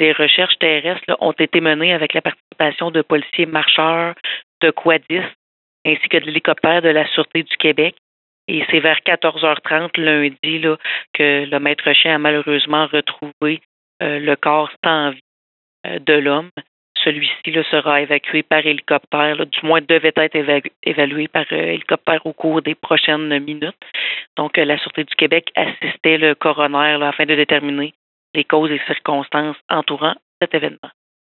des recherches terrestres là, ont été menées avec la participation de policiers marcheurs, de quadistes, ainsi que de l'hélicoptère de la Sûreté du Québec. Et c'est vers 14h30 lundi là, que le maître chien a malheureusement retrouvé le corps sans vie de l'homme. Celui-ci là, sera évacué par hélicoptère, là, du moins devait être évalué par hélicoptère au cours des prochaines minutes. Donc, la Sûreté du Québec assistait le coroner là, afin de déterminer les causes et circonstances entourant cet événement.